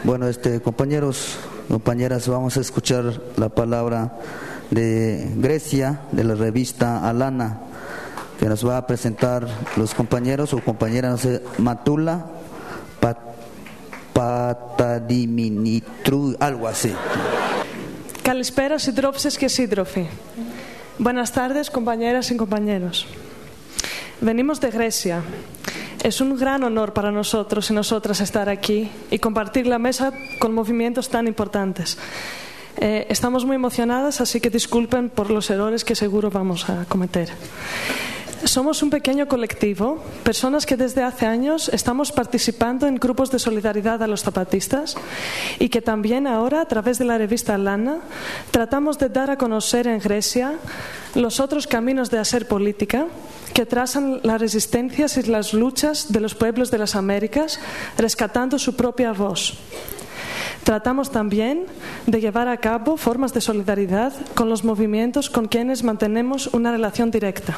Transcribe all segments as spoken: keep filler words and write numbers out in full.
Bueno, este, compañeros, compañeras, vamos a escuchar la palabra de Grecia, de la revista Alana, que nos va a presentar los compañeros o compañeras, no sé, Matula Pat, Patadiminitru, algo así. Καλησπέρα συντρόφισσες και σύντροφοι. Buenas tardes, compañeras y compañeros. Venimos de Grecia. Es un gran honor para nosotros y nosotras estar aquí y compartir la mesa con movimientos tan importantes. Eh, estamos muy emocionadas, así que disculpen por los errores que seguro vamos a cometer. Somos un pequeño colectivo, personas que desde hace años estamos participando en grupos de solidaridad a los zapatistas y que también ahora, a través de la revista Alana, tratamos de dar a conocer en Grecia los otros caminos de hacer política que trazan las resistencias y las luchas de los pueblos de las Américas, rescatando su propia voz. Tratamos también de llevar a cabo formas de solidaridad con los movimientos con quienes mantenemos una relación directa.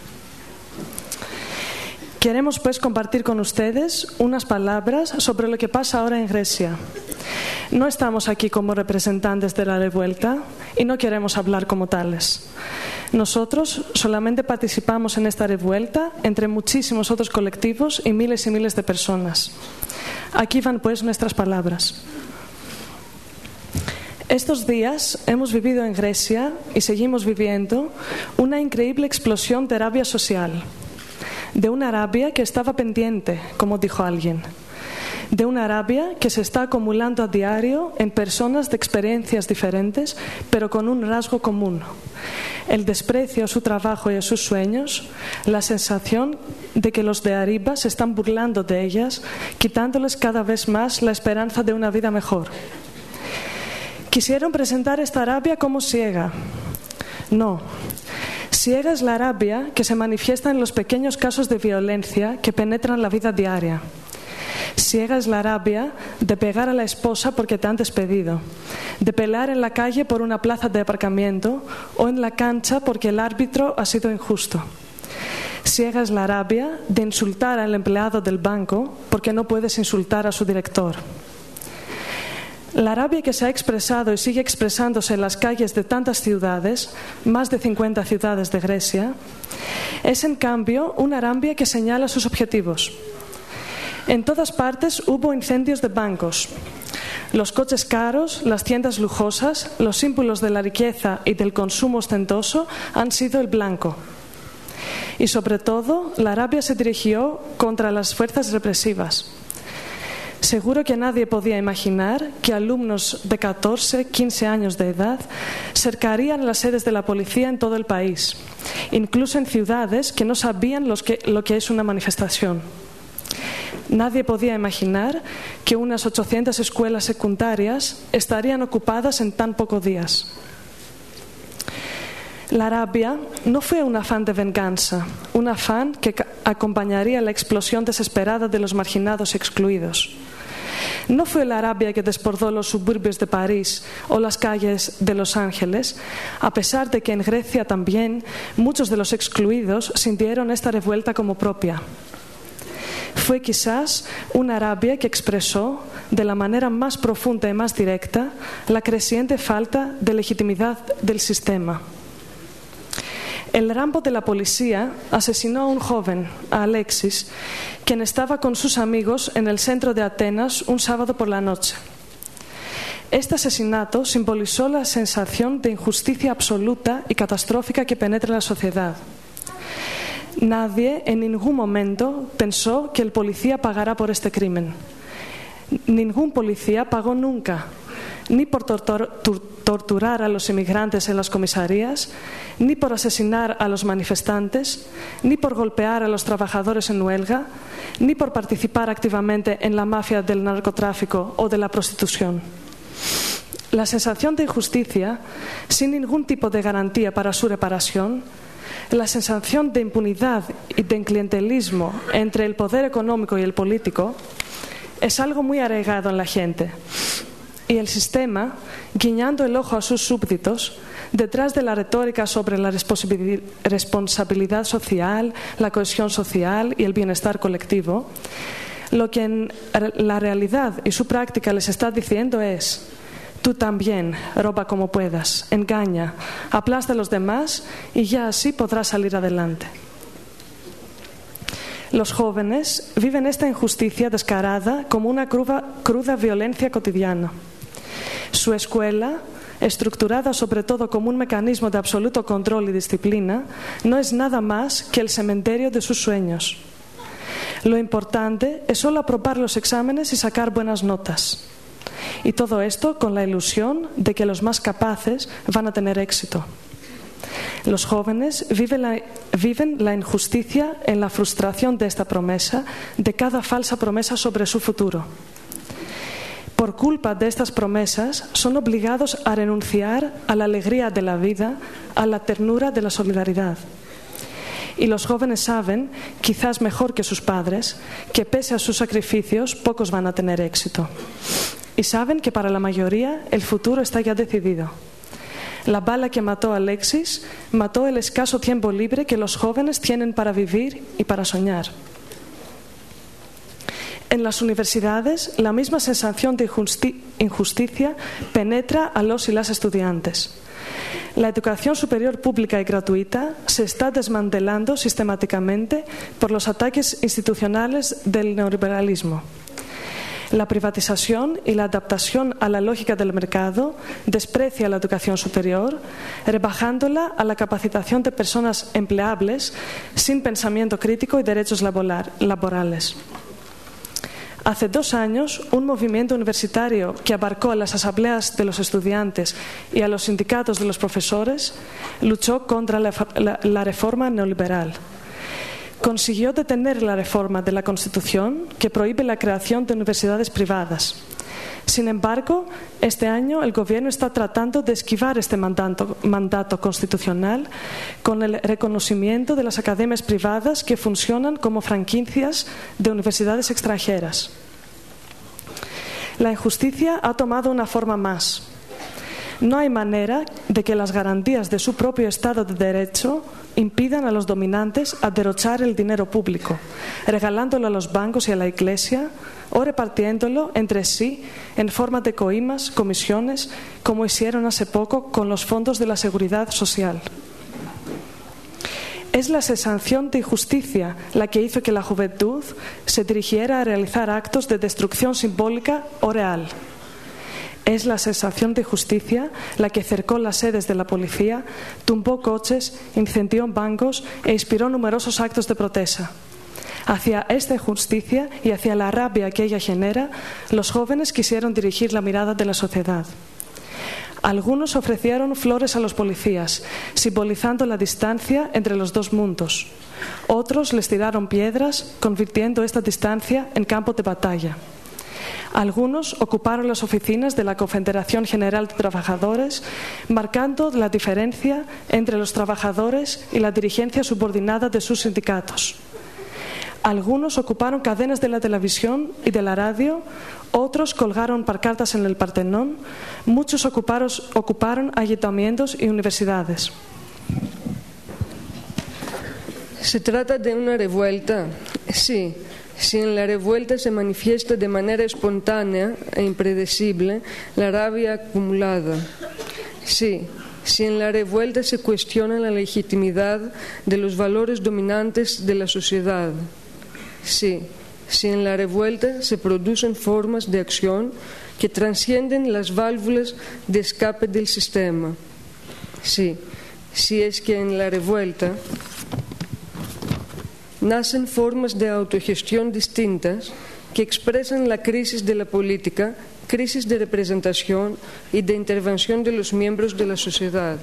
Queremos pues compartir con ustedes unas palabras sobre lo que pasa ahora en Grecia. No estamos aquí como representantes de la revuelta y no queremos hablar como tales. Nosotros solamente participamos en esta revuelta entre muchísimos otros colectivos y miles y miles de personas. Aquí van pues nuestras palabras. Estos días hemos vivido en Grecia y seguimos viviendo una increíble explosión de rabia social. De una rabia que estaba pendiente, como dijo alguien. De una rabia que se está acumulando a diario en personas de experiencias diferentes, pero con un rasgo común. El desprecio a su trabajo y a sus sueños, la sensación de que los de arriba se están burlando de ellas, quitándoles cada vez más la esperanza de una vida mejor. Quisieron presentar esta rabia como ciega. No. Ciega es la rabia que se manifiesta en los pequeños casos de violencia que penetran la vida diaria. Ciega es la rabia de pegar a la esposa porque te han despedido, de pelear en la calle por una plaza de aparcamiento o en la cancha porque el árbitro ha sido injusto. Ciega es la rabia de insultar al empleado del banco porque no puedes insultar a su director. La rabia que se ha expresado y sigue expresándose en las calles de tantas ciudades, más de cincuenta ciudades de Grecia, es en cambio una rabia que señala sus objetivos. En todas partes hubo incendios de bancos. Los coches caros, las tiendas lujosas, los símbolos de la riqueza y del consumo ostentoso han sido el blanco. Y sobre todo, la rabia se dirigió contra las fuerzas represivas. Seguro que nadie podía imaginar que alumnos de catorce, quince años de edad cercarían las sedes de la policía en todo el país, incluso en ciudades que no sabían los que, lo que es una manifestación. Nadie podía imaginar que unas ochocientas escuelas secundarias estarían ocupadas en tan pocos días. La rabia no fue un afán de venganza, un afán que acompañaría la explosión desesperada de los marginados y excluidos. No fue la rabia que desbordó los suburbios de París o las calles de Los Ángeles, a pesar de que en Grecia también muchos de los excluidos sintieron esta revuelta como propia. Fue quizás una rabia que expresó de la manera más profunda y más directa la creciente falta de legitimidad del sistema. El Rambo de la policía asesinó a un joven, a Alexis, quien estaba con sus amigos en el centro de Atenas un sábado por la noche. Este asesinato simbolizó la sensación de injusticia absoluta y catastrófica que penetra en la sociedad. Nadie en ningún momento pensó que el policía pagará por este crimen. Ningún policía pagó nunca, ni por tortur- torturar a los inmigrantes en las comisarías, ni por asesinar a los manifestantes, ni por golpear a los trabajadores en huelga, ni por participar activamente en la mafia del narcotráfico o de la prostitución. La sensación de injusticia, sin ningún tipo de garantía para su reparación, la sensación de impunidad y de clientelismo entre el poder económico y el político, es algo muy arraigado en la gente. Y el sistema, guiñando el ojo a sus súbditos, detrás de la retórica sobre la responsabilidad social, la cohesión social y el bienestar colectivo, Lo que en la realidad y su práctica les está diciendo es: tú también roba como puedas, engaña, aplasta a los demás y ya así podrás salir adelante. Los jóvenes viven esta injusticia descarada como una cruda, cruda violencia cotidiana. Su escuela, estructurada sobre todo como un mecanismo de absoluto control y disciplina, no es nada más que el cementerio de sus sueños. Lo importante es solo aprobar los exámenes y sacar buenas notas. Y todo esto con la ilusión de que los más capaces van a tener éxito. Los jóvenes viven la, viven la injusticia en la frustración de esta promesa, de cada falsa promesa sobre su futuro. Por culpa de estas promesas, son obligados a renunciar a la alegría de la vida, a la ternura de la solidaridad. Y los jóvenes saben, quizás mejor que sus padres, que pese a sus sacrificios, pocos van a tener éxito. Y saben que para la mayoría el futuro está ya decidido. La bala que mató a Alexis mató el escaso tiempo libre que los jóvenes tienen para vivir y para soñar. En las universidades, la misma sensación de injusticia penetra a los y las estudiantes. La educación superior pública y gratuita se está desmantelando sistemáticamente por los ataques institucionales del neoliberalismo. La privatización y la adaptación a la lógica del mercado desprecia la educación superior, rebajándola a la capacitación de personas empleables sin pensamiento crítico y derechos laborales. Hace dos años, un movimiento universitario que abarcó a las asambleas de los estudiantes y a los sindicatos de los profesores luchó contra la, la, la reforma neoliberal. Consiguió detener la reforma de la Constitución que prohíbe la creación de universidades privadas. Sin embargo, este año el Gobierno está tratando de esquivar este mandato, mandato constitucional con el reconocimiento de las academias privadas que funcionan como franquicias de universidades extranjeras. La injusticia ha tomado una forma más. No hay manera de que las garantías de su propio Estado de Derecho impidan a los dominantes a derrochar el dinero público, regalándolo a los bancos y a la Iglesia o repartiéndolo entre sí en forma de coimas, comisiones, como hicieron hace poco con los fondos de la Seguridad Social. Es la sensación de injusticia la que hizo que la juventud se dirigiera a realizar actos de destrucción simbólica o real. Es la sensación de justicia la que cercó las sedes de la policía, tumbó coches, incendió bancos e inspiró numerosos actos de protesta. Hacia esta injusticia y hacia la rabia que ella genera, los jóvenes quisieron dirigir la mirada de la sociedad. Algunos ofrecieron flores a los policías, simbolizando la distancia entre los dos mundos. Otros les tiraron piedras, convirtiendo esta distancia en campo de batalla. Algunos ocuparon las oficinas de la Confederación General de Trabajadores, marcando la diferencia entre los trabajadores y la dirigencia subordinada de sus sindicatos. Algunos ocuparon cadenas de la televisión y de la radio, otros colgaron pancartas en el Partenón, muchos ocuparon, ocuparon ayuntamientos y universidades. ¿Se trata de una revuelta? Sí. Si en la revuelta se manifiesta de manera espontánea e impredecible la rabia acumulada. Sí, si en la revuelta se cuestiona la legitimidad de los valores dominantes de la sociedad. Sí, si en la revuelta se producen formas de acción que trascienden las válvulas de escape del sistema. Sí, si es que en la revuelta nacen formas de autogestión distintas que expresan la crisis de la política, crisis de representación y de intervención de los miembros de la sociedad.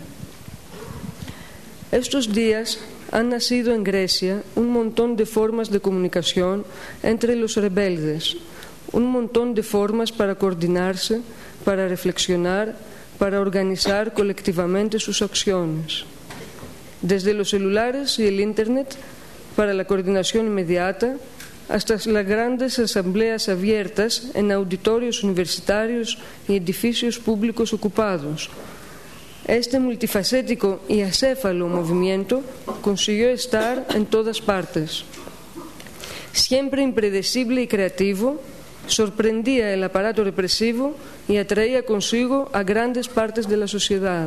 Estos días han nacido en Grecia un montón de formas de comunicación entre los rebeldes, un montón de formas para coordinarse, para reflexionar, para organizar colectivamente sus acciones. Desde los celulares y el Internet, para la coordinación inmediata, hasta las grandes asambleas abiertas en auditorios universitarios y edificios públicos ocupados. Este multifacético y acéfalo movimiento consiguió estar en todas partes. Siempre impredecible y creativo, sorprendía el aparato represivo y atraía consigo a grandes partes de la sociedad.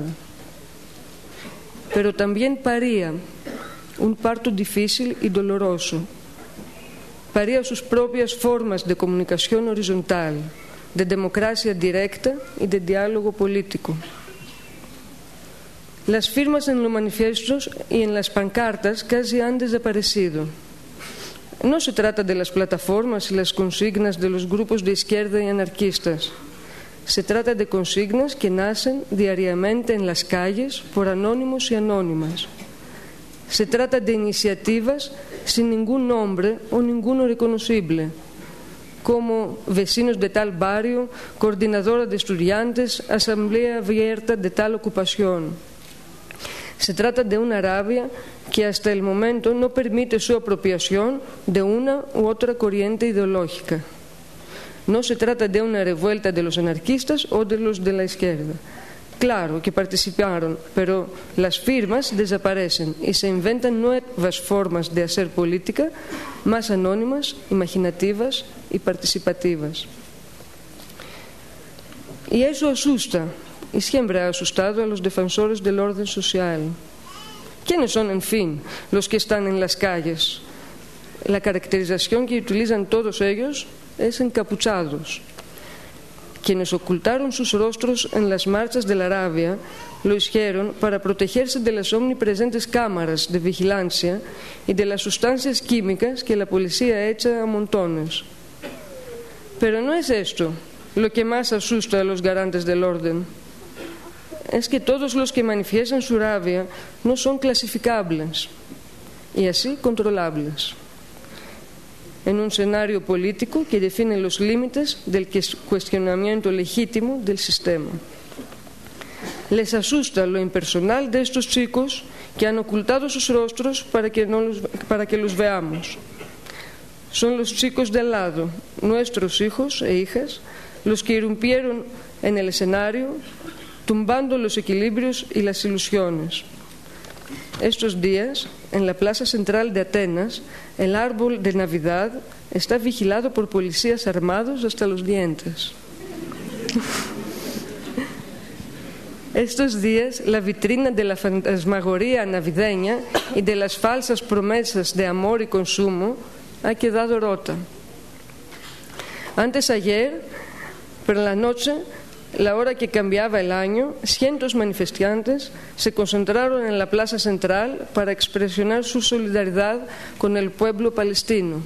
Pero también paría un parto difícil y doloroso. Paría sus propias formas de comunicación horizontal, de democracia directa y de diálogo político. Las firmas en los manifiestos y en las pancartas casi han desaparecido. No se trata de las plataformas y las consignas de los grupos de izquierda y anarquistas. Se trata de consignas que nacen diariamente en las calles por anónimos y anónimas. Se trata de iniciativas sin ningún nombre o ninguno reconocible, como vecinos de tal barrio, coordinadora de estudiantes, asamblea abierta de tal ocupación. Se trata de una Arabia que hasta el momento no permite su apropiación de una u otra corriente ideológica. No se trata de una revuelta de los anarquistas o de los de la izquierda. Claro que participaron, pero las firmas desaparecen y se inventan nuevas formas de hacer política más anónimas, imaginativas y participativas. Y eso asusta, y siempre ha asustado a los defensores del orden social. ¿Quiénes son, en fin, los que están en las calles? La caracterización que utilizan todos ellos es encapuchados. Quienes ocultaron sus rostros en las marchas de la Arabia lo hicieron para protegerse de las omnipresentes cámaras de vigilancia y de las sustancias químicas que la policía echa a montones. Pero no es esto lo que más asusta a los garantes del orden. Es que todos los que manifiestan su rabia no son clasificables y así controlables en un escenario político que define los límites del cuestionamiento legítimo del sistema. Les asusta lo impersonal de estos chicos que han ocultado sus rostros para que, no los, para que los veamos. Son los chicos de al lado, nuestros hijos e hijas, los que irrumpieron en el escenario, tumbando los equilibrios y las ilusiones. Estos días, en la plaza central de Atenas, el árbol de Navidad está vigilado por policías armados hasta los dientes. Estos días, la vitrina de la fantasmagoría navideña y de las falsas promesas de amor y consumo ha quedado rota. Antes ayer, por la noche, la hora que cambiaba el año, cientos de manifestantes se concentraron en la plaza central para expresionar su solidaridad con el pueblo palestino.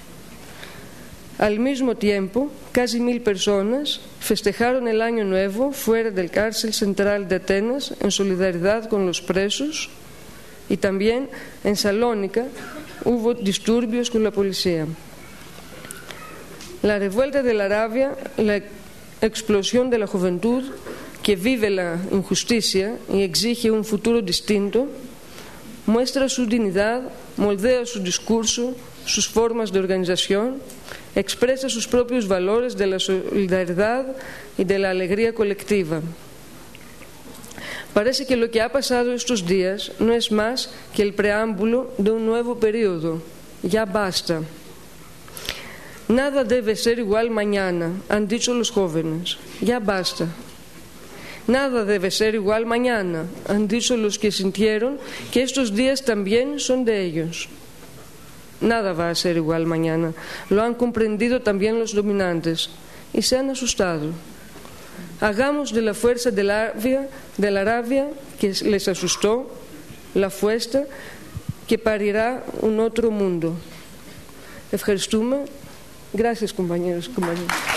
Al mismo tiempo, casi mil personas festejaron el Año Nuevo fuera del cárcel central de Atenas en solidaridad con los presos, y también en Salónica hubo disturbios con la policía. La revuelta de la Arabia, la explosión de la juventud que vive la injusticia y exige un futuro distinto, muestra su dignidad, moldea su discurso, sus formas de organización, expresa sus propios valores de la solidaridad y de la alegría colectiva. Parece que lo que ha pasado estos días no es más que el preámbulo de un nuevo periodo. Ya basta. Nada debe ser igual mañana, han dicho los jóvenes. Ya basta. Nada debe ser igual mañana, han dicho los que sintieron que estos días también son de ellos. Nada va a ser igual mañana. Lo han comprendido también los dominantes y se han asustado. Hagamos de la fuerza de la Arabia, de la Arabia que les asustó, la fuerza que parirá un otro mundo. Ευχαριστούμε. Gracias, compañeros, compañeros.